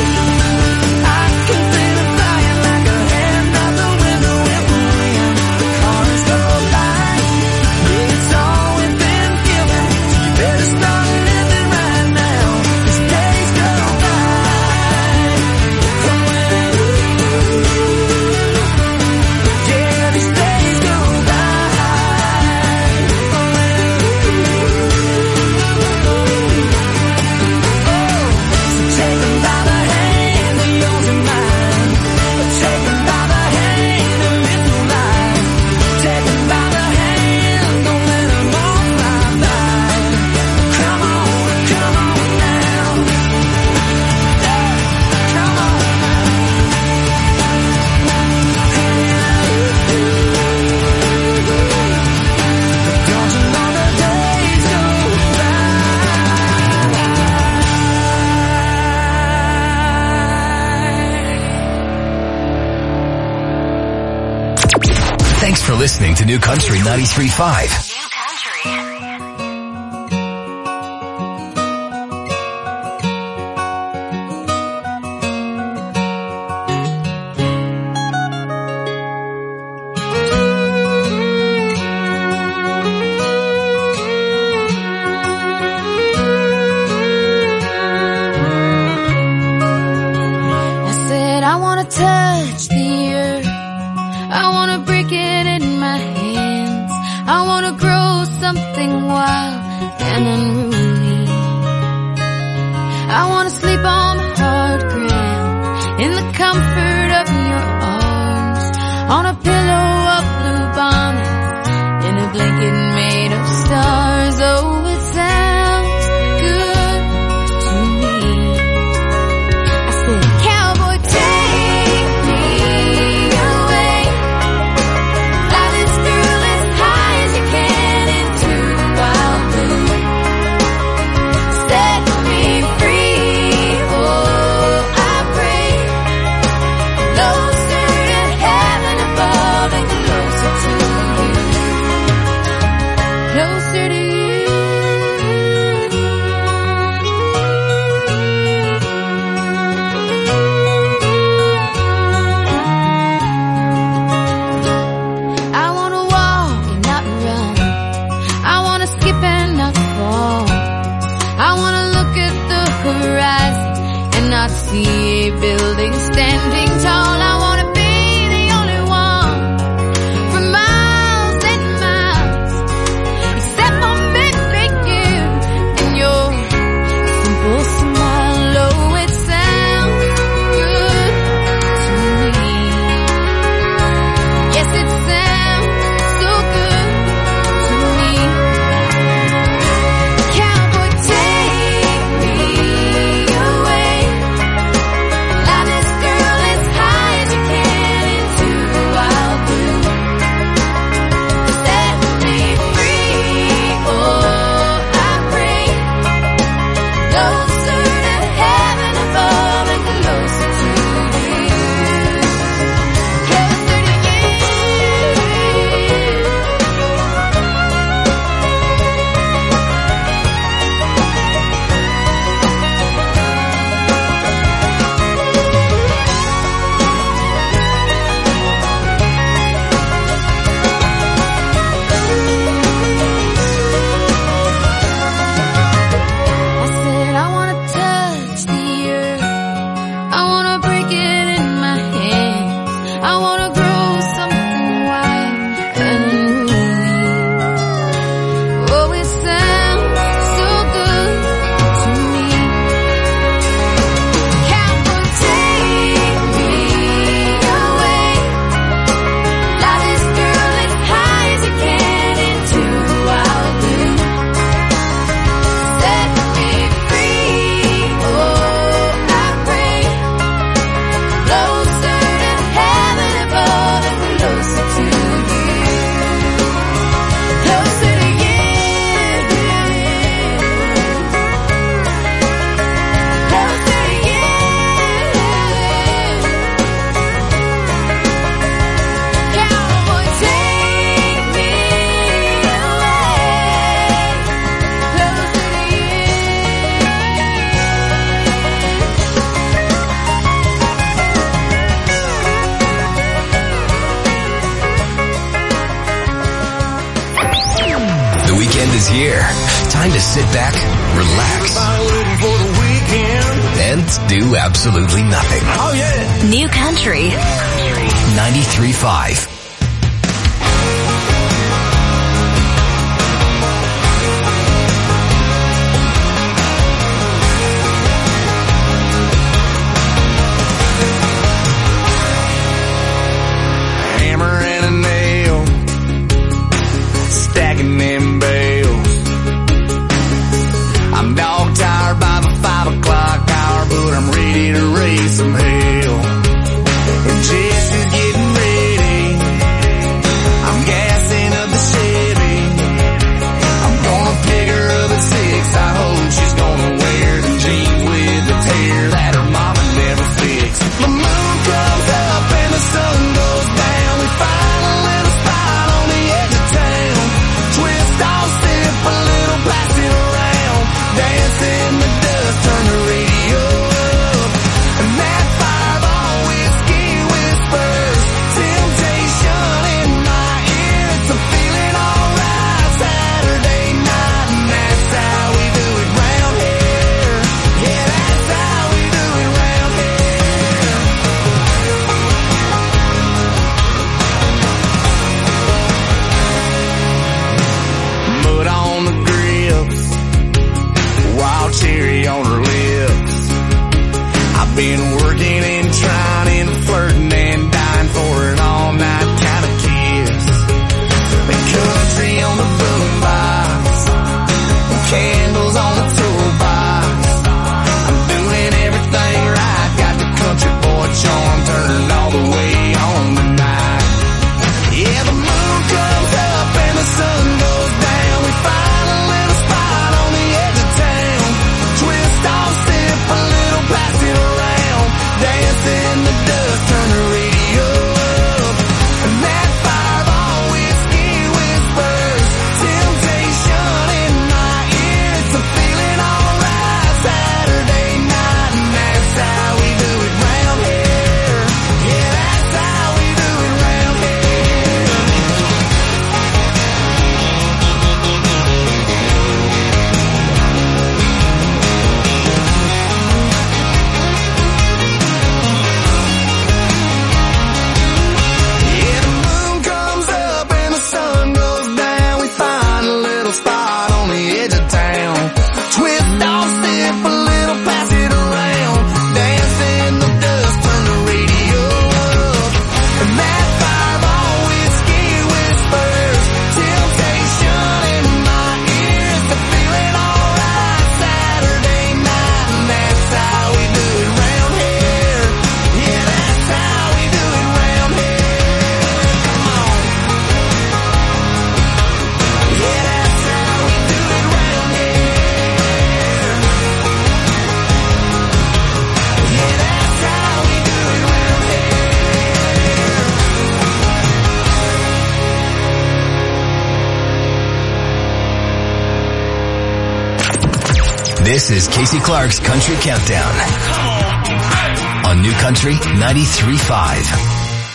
S2: Thanks for listening to New Country ninety-three point five.
S3: I said I wanna touch the earth,
S12: wild and unruly. I wanna sleep on the hard ground in the comfort of your arms, on a pillow of blue bonnets, in a blanket made of stars. Oh, it sounds good to me. I said, cowboy, take me away, fly this girl as high as you can into the wild blue, set me free. Oh, I pray, closer to heaven above and closer to you, closer to you. I wanna walk and not run, I wanna skip and not fall, I wanna look at the horizon and not see a building standing tall. I wanna be the only one for miles and miles, except for big, big you and your simple smile. Oh, it sounds good to me. Yes, it sounds so good to me. Cowboy, take me away, fly this girl as high as you can into the wild blue, set me free. Oh, I pray, closer to heaven above and closer to you, closer to I said, I wanna touch the earth, I wanna break it in my hands, I wanna grow something wild and unruly. Oh, it sounds so good to me. Cowboy, take me away, fly this girl as high as you can into the wild blue, set me free. Oh, I pray, closer to heaven above and closer to you, closer to you, closer to you. Cowboy, take me away, closer to you.
S2: The weekend is here. Time to sit back, relax, and do absolutely nothing.
S25: Oh yeah.
S14: New Country.
S2: ninety-three point five.
S6: Hammer and a nail, stacking them bales. I'm dog tired by the five o'clock hour, but I'm ready to raise some hell. And Jess is getting ready
S2: This is Casey Clark's Country Countdown on New Country ninety-three point five.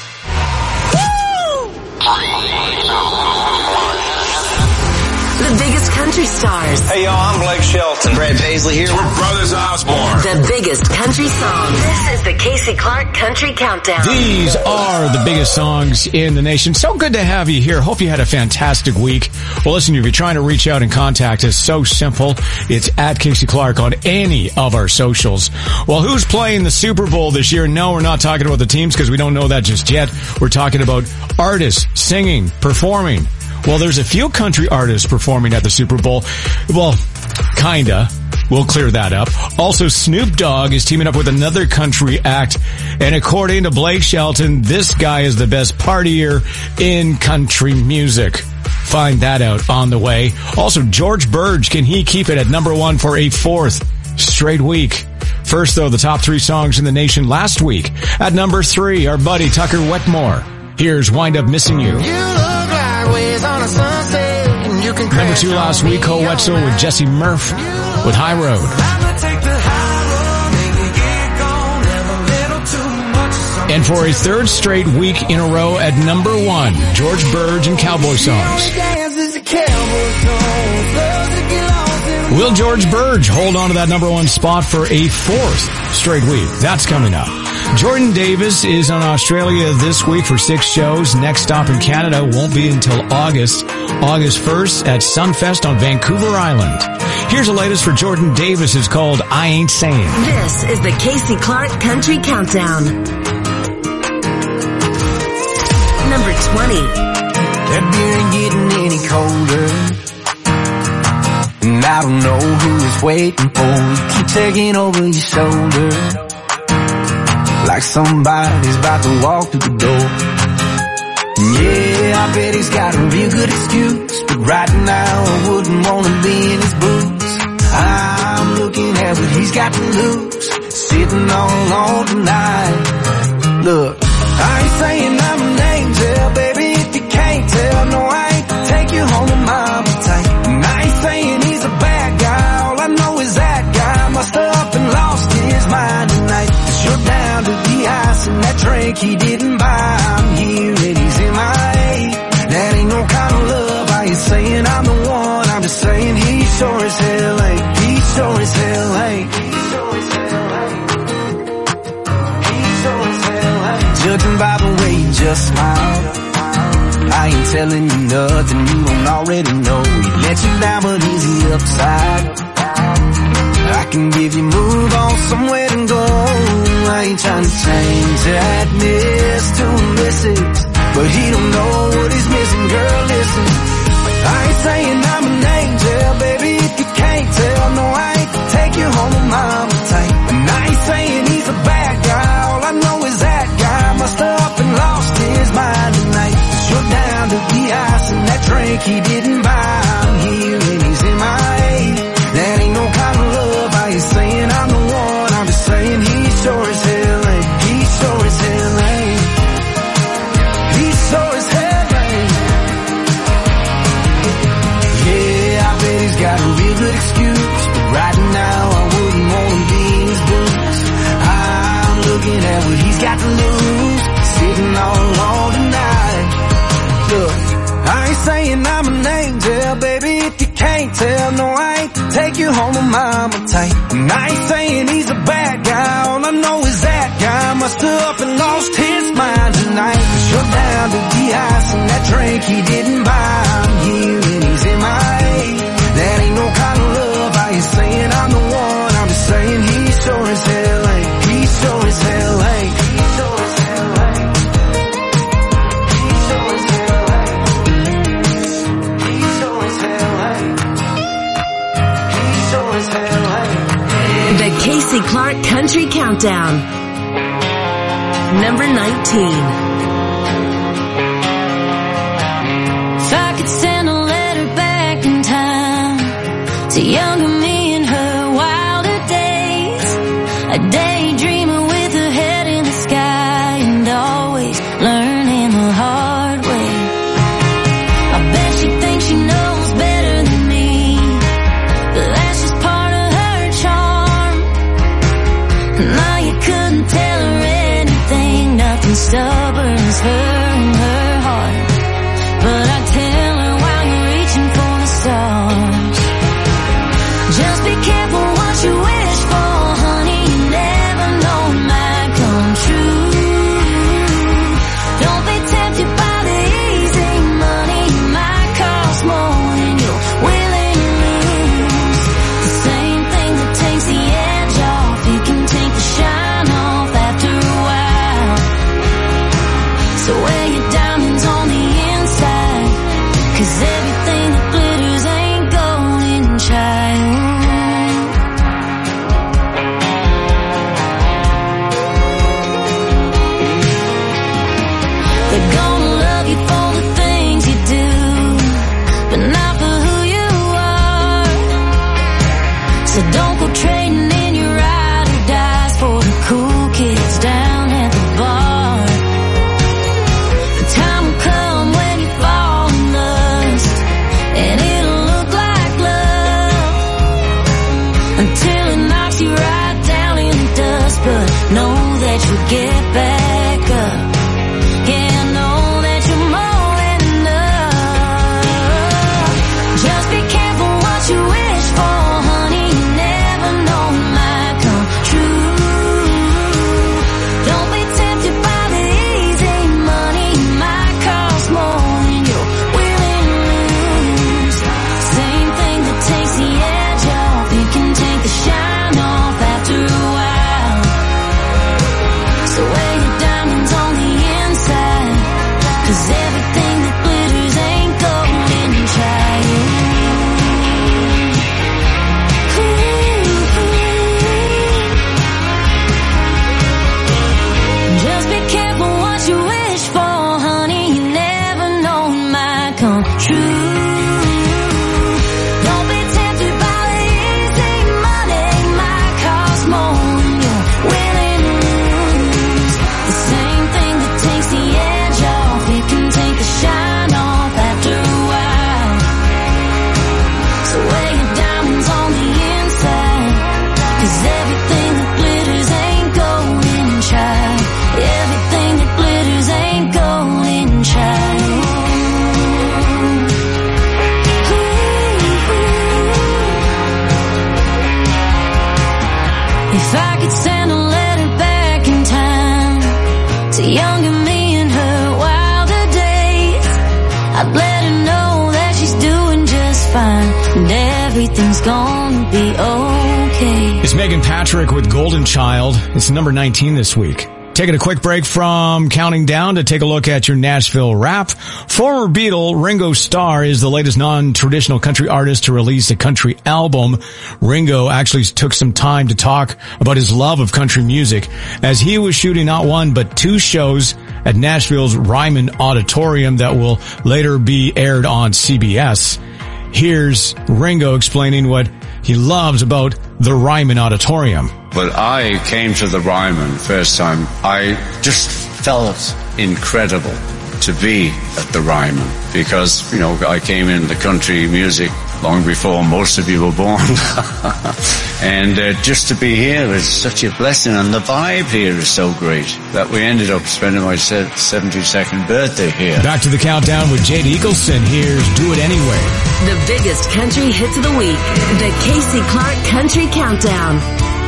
S10: The biggest country stars.
S8: Hey y'all, I'm Blake Shelton. Brad Paisley here. We're Brothers Osborne.
S10: The biggest country songs. This is the Casey Clark Country Countdown.
S13: These are the biggest songs in the nation. So good to have you here. Hope you had a fantastic week. Well, listen, if you're trying to reach out and contact us, so simple. It's at Casey Clark on any of our socials. Well, who's playing the Super Bowl this year? No, we're not talking about the teams because we don't know that just yet. We're talking about artists singing, performing. Well, there's a few country artists performing at the Super Bowl. Well, kinda. We'll clear that up. Also, Snoop Dogg is teaming up with another country act. And according to Blake Shelton, this guy is the best partier in country music. Find that out on the way. Also, George Burge, can he keep it at number one for a fourth straight week? First, though, the top three songs in the nation last week. At number three, our buddy Tucker Wetmore. Here's Wind Up Missing You.
S5: On a sunset, and you can
S13: Number two last week, Cole Wetzel with Jesse Murph with High Road. And for a third straight week in a row at number one, George Burge and Cowboy Songs. Will George Burge hold on to that number one spot for a fourth straight week? That's coming up. Jordan Davis is on Australia this week for six shows. Next stop in Canada won't be until August. August first at Sunfest on Vancouver Island. Here's the latest for Jordan Davis. It's called I Ain't Saying.
S10: This is the Casey Clark Country Countdown. Number twenty.
S5: That beer ain't getting any colder, and I don't know who is waiting for you. Keep taking over your shoulder like somebody's about to walk through the door. Yeah, I bet he's got a real good excuse, but right now I wouldn't want to be in his boots. I'm looking at what he's got to lose, sitting all alone tonight. Look, I ain't saying I'm an angel, baby, if you can't tell. No, I ain't to take you home to mama tight. And I ain't saying he's a bad guy, all I know is that guy must have up and lost his mind tonight. Cause you're down to the ice and that drink he didn't buy. I'm here and he's in my eight. That ain't no kind of love. I ain't saying I'm the one, I'm just saying he sure as hell ain't. He sure as hell ain't. He sure as hell ain't. He sure as hell ain't. Judging by the way you just smiled, I ain't telling you nothing you don't already know. He let you down but he's the upside. I can give you move on somewhere to go. I ain't trying to change that miss to miss it, but he don't know what he's missing, girl, listen. I ain't saying I'm an angel, baby, if you can't tell. No, I ain't to take you home to mama tight. And I ain't saying he's a bad guy, all I know is that guy must have up and lost his mind tonight. Cause you're down to the ice and that drink he didn't buy. I'm here and he's in my eight. That ain't no kind of love. I ain't saying I'm the one, I'm just saying he sure as hell ain't. He sure as hell ain't. He sure as hell ain't. Yeah, I bet he's got a real good excuse, but right now I wouldn't want to be in his boots. I'm looking at what he's got to lose, sitting all alone tonight. Look, I ain't saying I'm an angel, baby, if you can't tell. No, I ain't to take you home to mama tight. And I ain't saying he's a bad guy, all I know is that guy must have up and lost his mind tonight. Cause you're down to the ice and that drink he didn't buy. I'm here and he's in my eight. That ain't no kind of love. I ain't saying I'm the one, I'm just saying he sure as hell ain't. He sure as hell ain't. He sure as hell ain't. He sure as hell ain't. He sure as hell ain't. He sure as hell ain't.
S10: The Casey Clark Country Countdown. Number nineteen.
S12: If I could send a letter back in time to younger me in her wilder days, a daydreamer with her head in the sky and always learning the hard way. I bet she thinks she knows better than me, but that's just part of her
S3: everything that glitters ain't golden, child. Ooh. Just be careful what you wish for, honey. You never know it might come true. If I could send a letter back in time to younger me in her wilder days, I'd let her know that she's doing just fine and everything's gonna be okay.
S13: It's Megan Patrick with Golden Child. It's number nineteen this week. Taking a quick break from Counting Down to take a look at your Nashville Rap. Former Beatle Ringo Starr is the latest non-traditional country artist to release a country album. Ringo actually took some time to talk about his love of country music as he was shooting not one but two shows at Nashville's Ryman Auditorium that will later be aired on C B S. Here's Ringo explaining what he loves about the Ryman Auditorium.
S4: Well, I came to the Ryman first time. I just felt incredible to be at the Ryman because, you know, I came in the country music long before most of you were born. And uh, just to be here is such a blessing, and the vibe here is so great that we ended up spending my seventy-second birthday here.
S13: Back to the countdown with Jade Eagleson. Here's Do It Anyway.
S15: The biggest country hits of the week. The Casey Clark Country Countdown.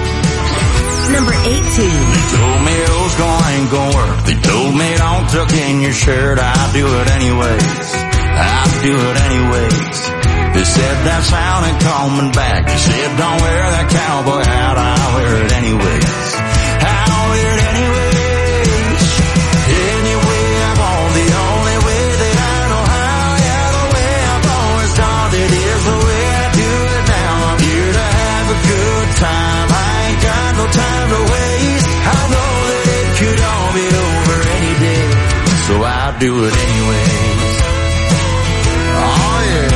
S15: Number eighteen.
S6: They told me old school ain't gonna work. They told me don't tuck in your shirt. I'll do it anyways. I'll do it anyways. They said that sounded coming back. They said don't wear that cowboy hat. I'll wear it anyways. I'll wear it anyways. Anyway, I'm on the only way that I know how. Yeah, the way I've always done it is the way I do it now. I'm here to have a good time. I ain't got no time to waste. I know that it could all be over any day, so I'll do it anyways. Oh yeah.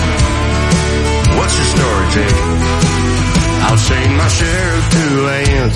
S6: What's your story, Jay? I'll sing my share of two A Ms.